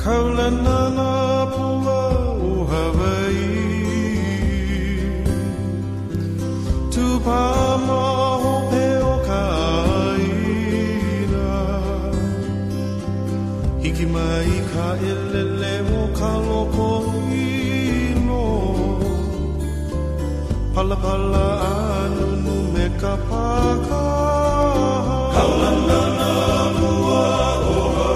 Kaulana pua o Hawaii Tupama ho peo kaina Hiki mai ka elele o ka loko ino Pala pala anunu me ka paka Kaulana pua o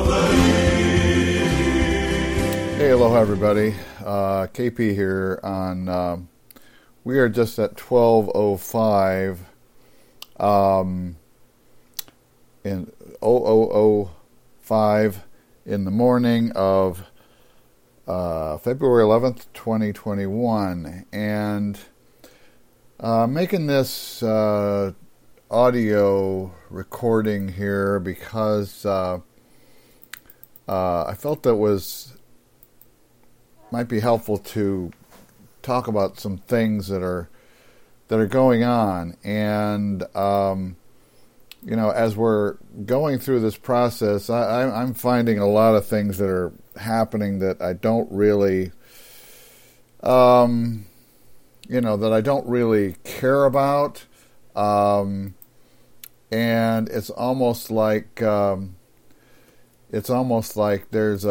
Hey, aloha everybody. KP here on, we are just at 12:05 in 00:05 in the morning of February 11th, 2021. And making this audio recording here because I felt that might be helpful to talk about some things that are going on, and as we're going through this process, I'm finding a lot of things that are happening that I don't really, that I don't really care about, and it's almost like there's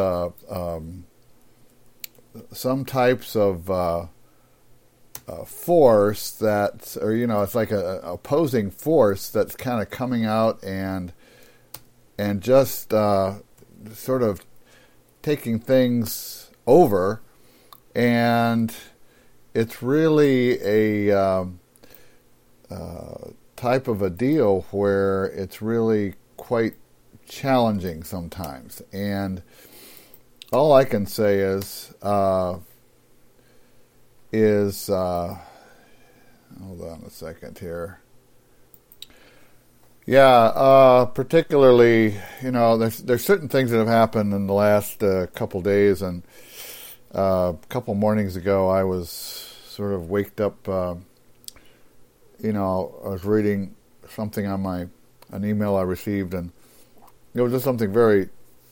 some types of force that, or it's like a opposing force that's kind of coming out and just sort of taking things over, and it's really a type of a deal where it's really quite challenging sometimes. And all I can say is hold on a second here. Yeah, particularly, there's certain things that have happened in the last couple days, and a couple mornings ago I was sort of waked up. I was reading something on an email I received, and it was just something very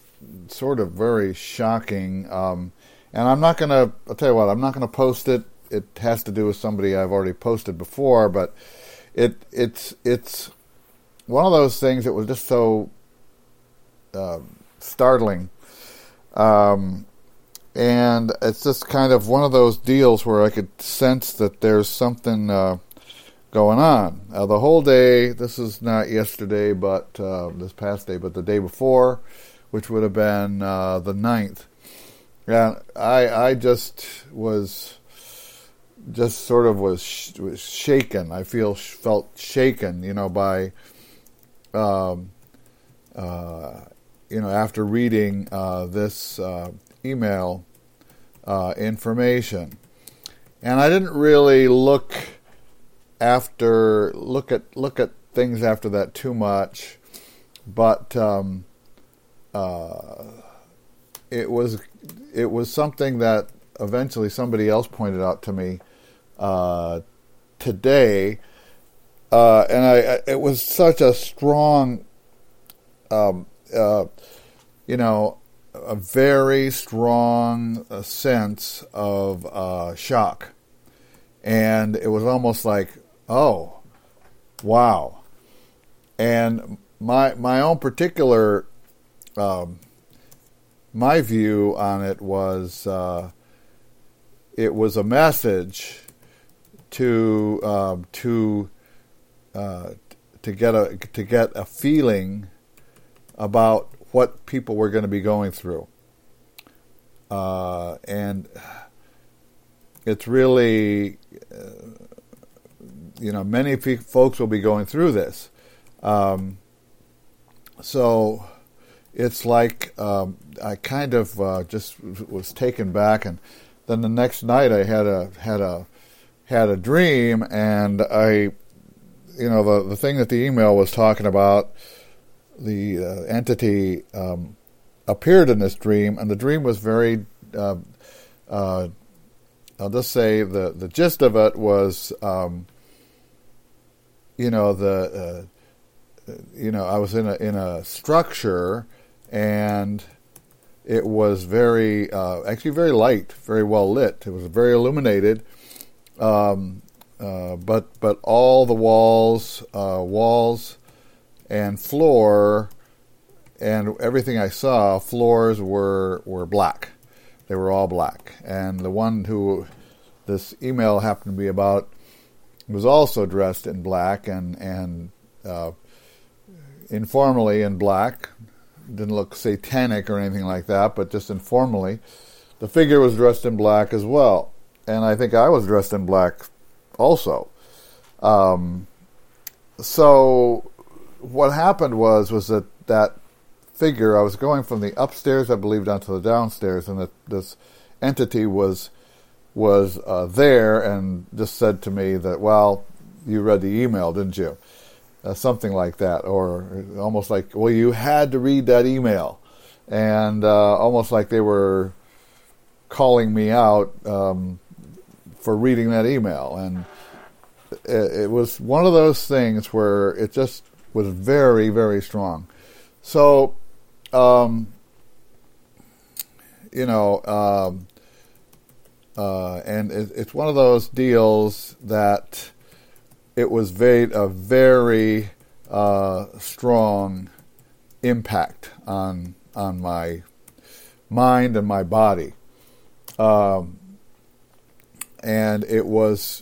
shocking, and I'm not going to, I'll tell you what, I'm not going to post it. It has to do with somebody I've already posted before, but it's one of those things that was just so startling, and it's just kind of one of those deals where I could sense that there's something going on. The whole day, this is not yesterday, but this past day, but the day before, which would have been the 9th. And I just was shaken. I felt shaken, by, after reading this email information. And I didn't really look at things after that too much, but it was something that eventually somebody else pointed out to me today, and it was such a strong, a very strong sense of shock, and it was almost like, oh, wow. And my own particular my view on it was a message to get a feeling about what people were going to be going through, and it's really many folks will be going through this. So it's like I kind of just was taken back, and then the next night I had a dream, and I, the thing that the email was talking about, the entity appeared in this dream, and the dream was very. I'll just say the gist of it was, I was in a structure, and it was very, actually very light, very well lit. It was very illuminated, but all the walls and floor and everything I saw, floors were black. They were all black. And the one who this email happened to be about was also dressed in black and informally in black. Didn't look satanic or anything like that, but just informally. The figure was dressed in black as well. And I think I was dressed in black also. So what happened was that figure, I was going from the upstairs, I believe, down to the downstairs, and this entity was there and just said to me that, well, you read the email, didn't you? Something like that, or almost like, well, you had to read that email, and almost like they were calling me out for reading that email. And it was one of those things where it just was very, very strong. So, and it's one of those deals that it was a very strong impact on my mind and my body. And it was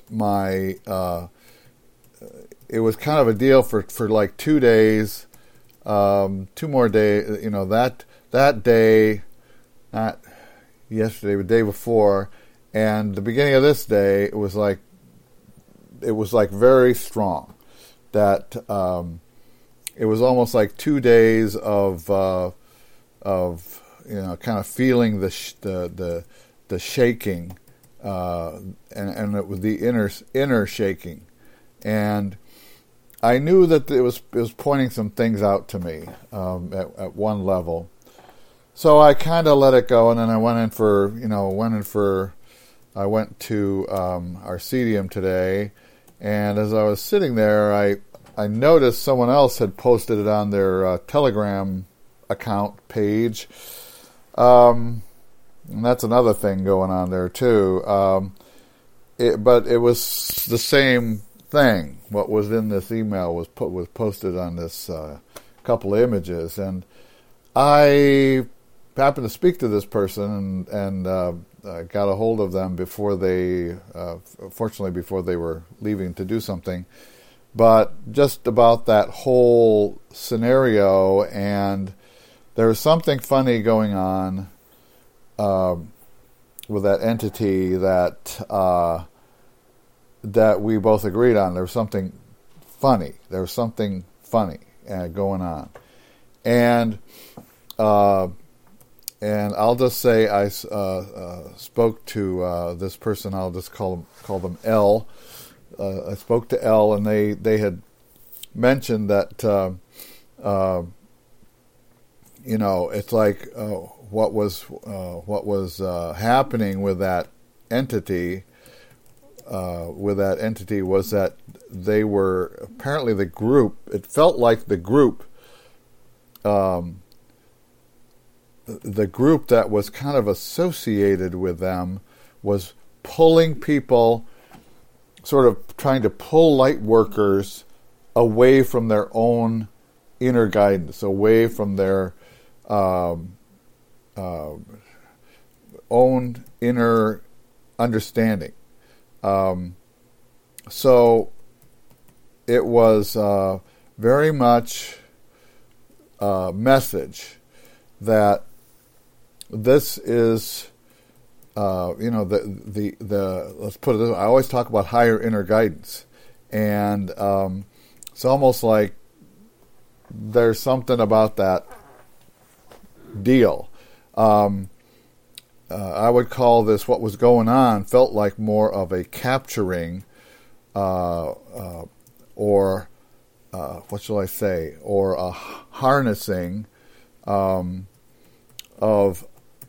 it was kind of a deal for like 2 days, 2 more days, that day, not yesterday, but the day before, and the beginning of this day, it was like very strong. That it was almost like 2 days of kind of feeling the shaking, and it was the inner shaking, and I knew that it was pointing some things out to me at one level. So I kind of let it go, and then I went to Arcedium today, and as I was sitting there, I noticed someone else had posted it on their Telegram account page, and that's another thing going on there too. But it was the same thing. What was in this email was posted on this couple of images, and I happened to speak to this person and got a hold of them before fortunately before they were leaving to do something, but just about that whole scenario. And there was something funny going on with that entity that we both agreed on. There was something funny. Going on, and I'll just say I spoke to this person. I'll just call them L. I spoke to L, and they had mentioned that it's like what was happening with that entity. Was that they were apparently the group. It felt like the group. The group that was kind of associated with them was pulling people, sort of trying to pull light workers away from their own inner guidance, away from their own inner understanding. So it was very much a message that this is, the let's put it this way. I always talk about higher inner guidance, and it's almost like there's something about that deal. I would call this, what was going on felt like more of a capturing, or what shall I say, or a harnessing of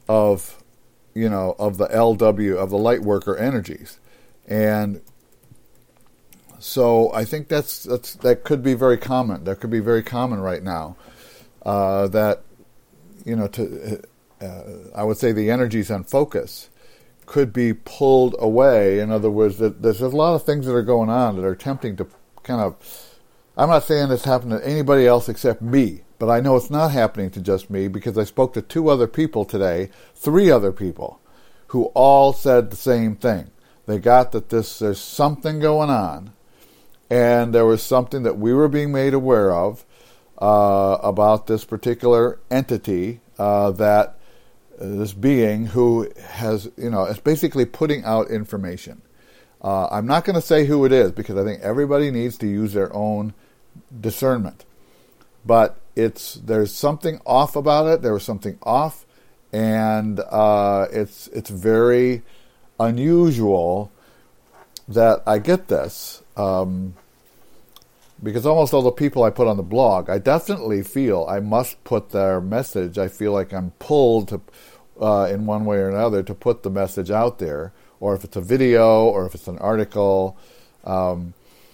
the LW, of the light worker energies. And so I think that could be very common. That could be very common right now. That I would say the energies on focus could be pulled away. In other words, that there's a lot of things that are going on that are attempting to kind of, I'm not saying this happened to anybody else except me, but I know it's not happening to just me because I spoke to 2 other people today, 3 other people, who all said the same thing. They got that there's something going on, and there was something that we were being made aware of about this particular entity, that this being who has, is basically putting out information. I'm not going to say who it is because I think everybody needs to use their own discernment. But there's something off about it. There was something off, and it's very unusual that I get this. Because almost all the people I put on the blog, I definitely feel I must put their message. I feel like I'm pulled to, in one way or another, to put the message out there, or if it's a video, or if it's an article. But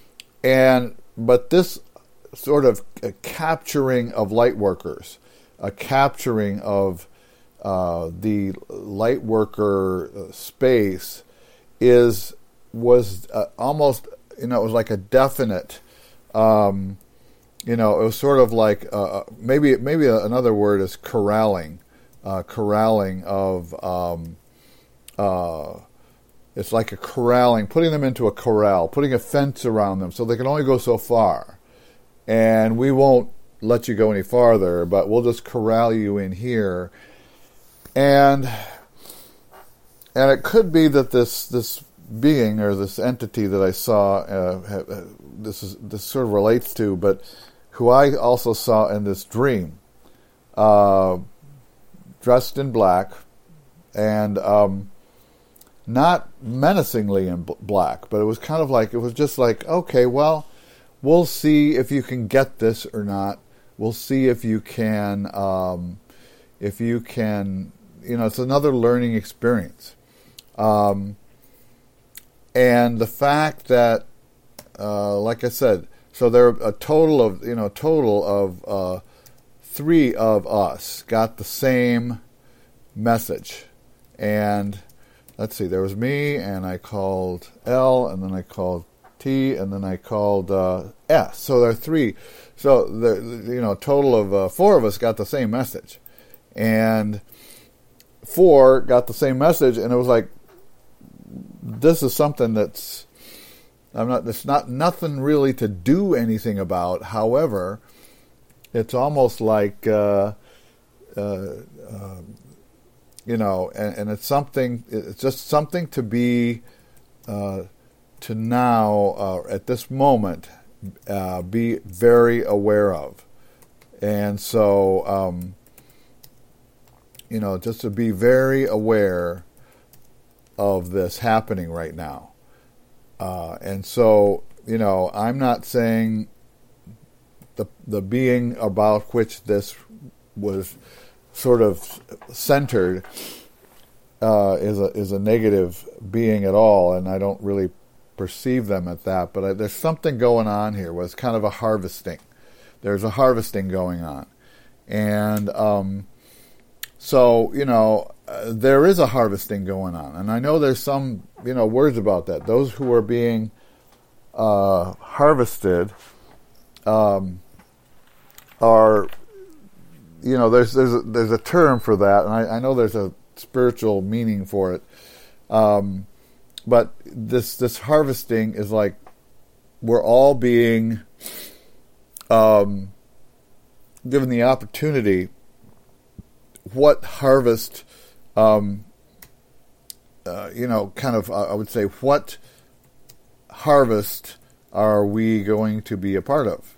this sort of a capturing of light workers, a capturing of the light worker space was almost, it was like a definite. It was sort of like maybe another word is corralling of it's like a corralling, putting them into a corral, putting a fence around them so they can only go so far, and we won't let you go any farther, but we'll just corral you in here, and it could be that this being or this entity that I saw, this sort of relates to, but who I also saw in this dream, dressed in black, and not menacingly in black, but it was kind of like, it was just like, okay, well, we'll see if you can get this or not. We'll see if you can, it's another learning experience. And the fact that, like I said, so there are a total of 3 of us got the same message. And let's see, there was me, and I called L, and then I called T, and then I called S. So there are 3. So a total of 4 of us got the same message, and 4 got the same message, and it was like, this is something that's not nothing really to do anything about. However, it's almost like and it's something. It's just something to be to now at this moment be very aware of, and so just to be very aware of this happening right now. And so, I'm not saying the being about which this was sort of centered is a negative being at all, and I don't really perceive them at that, but there's something going on here where it's kind of a harvesting. There's a harvesting going on. And so, there is a harvesting going on, and I know there's some, words about that. Those who are being harvested are, there's a term for that, and I know there's a spiritual meaning for it. But this harvesting is like we're all being given the opportunity. What harvest, kind of, I would say, what harvest are we going to be a part of?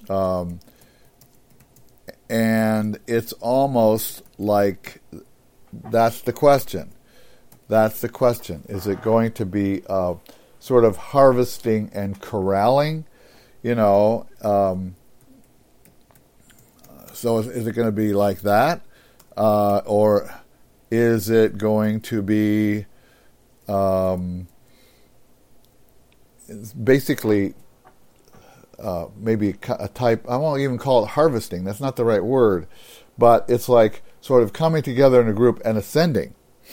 And it's almost like that's the question. That's the question. Is it going to be sort of harvesting and corralling? So is it going to be like that? Or is it going to be basically maybe a type, I won't even call it harvesting, that's not the right word, but it's like sort of coming together in a group and ascending.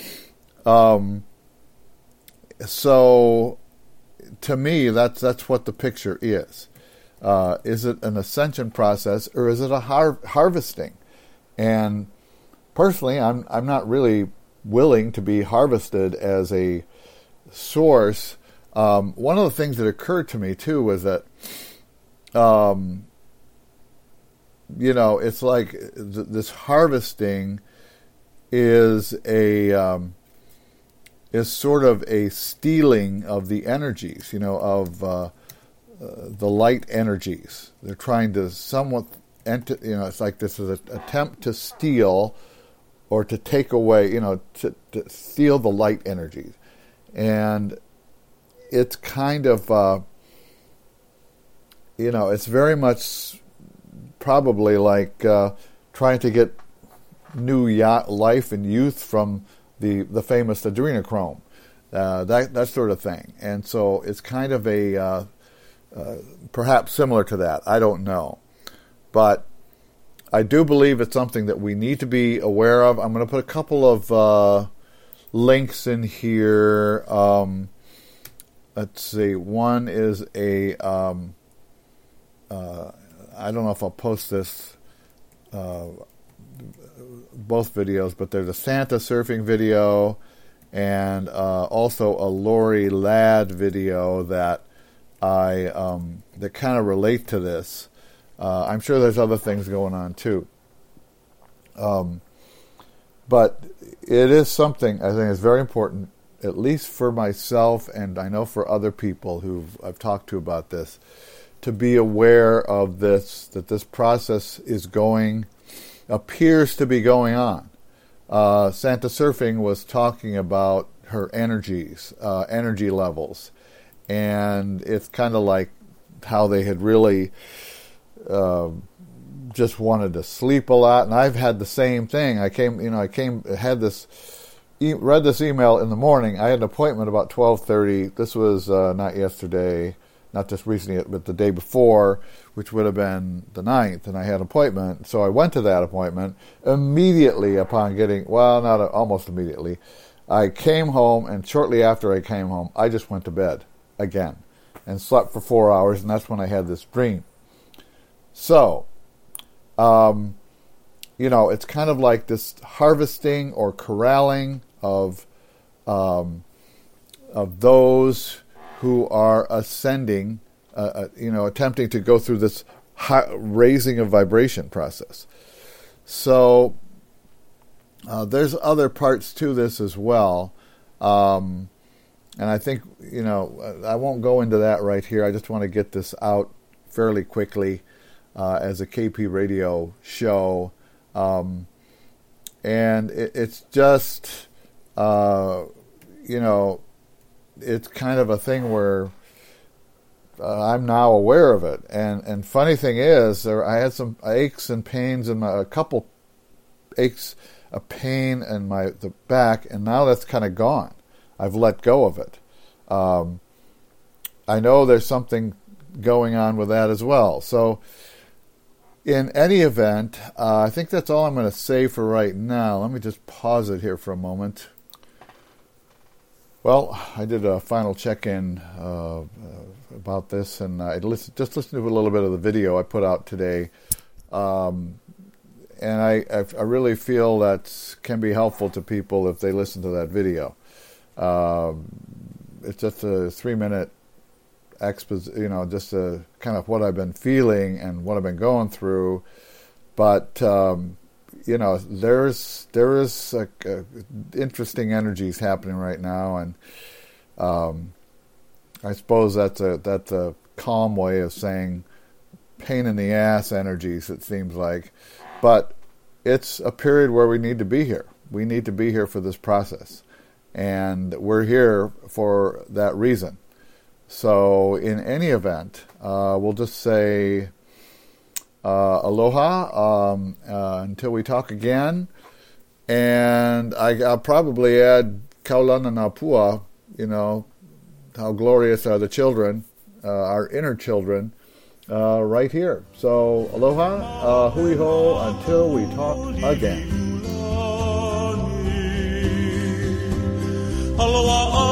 So, to me, that's what the picture is. Is it an ascension process, or is it a harvesting? And personally, I'm not really willing to be harvested as a source. One of the things that occurred to me too was that, it's like this harvesting is is sort of a stealing of the energies, of the light energies. They're trying to somewhat, it's like this is an attempt to steal or to take away, to steal the light energies. And it's kind of, it's very much probably like trying to get new life and youth from the famous adrenochrome, that sort of thing. And so it's kind of a perhaps similar to that. I don't know. But I do believe it's something that we need to be aware of. I'm going to put a couple of links in here. Let's see. One is I don't know if I'll post this, both videos, but there's a Santa surfing video and also a Lori Ladd video that that kind of relate to this. I'm sure there's other things going on too. But it is something I think is very important, at least for myself, and I know for other people who I've talked to about this, to be aware of this, that this process appears to be going on. Santa Surfing was talking about her energies, energy levels, and it's kind of like how they had really just wanted to sleep a lot, and I've had the same thing. Read this email in the morning. I had an appointment about 12:30. This was not yesterday, not just recently, but the day before, which would have been the 9th, and I had an appointment. So I went to that appointment immediately upon almost immediately. I came home, and shortly after I came home, I just went to bed again and slept for 4 hours, and that's when I had this dream. So, it's kind of like this harvesting or corralling of those who are ascending, attempting to go through this raising of vibration process. So there's other parts to this as well. And I think, I won't go into that right here. I just want to get this out fairly quickly as a KP radio show. And it's just, it's kind of a thing where I'm now aware of it. And funny thing is, I had some aches and pains a couple aches, a pain in the back, and now that's kind of gone. I've let go of it. I know there's something going on with that as well. So, in any event, I think that's all I'm going to say for right now. Let me just pause it here for a moment. Well, I did a final check-in about this, and I listened to a little bit of the video I put out today. And I really feel that can be helpful to people if they listen to that video. It's just a 3-minute exposition, just a kind of what I've been feeling and what I've been going through. But there is interesting energies happening right now, and I suppose that's a calm way of saying pain in the ass energies. It seems like, but it's a period where we need to be here. We need to be here for this process, and we're here for that reason. So, in any event, we'll just say aloha until we talk again. And I'll probably add kaulana napua, how glorious are the children, our inner children, right here. So, aloha, hui ho, until we talk again. Aloha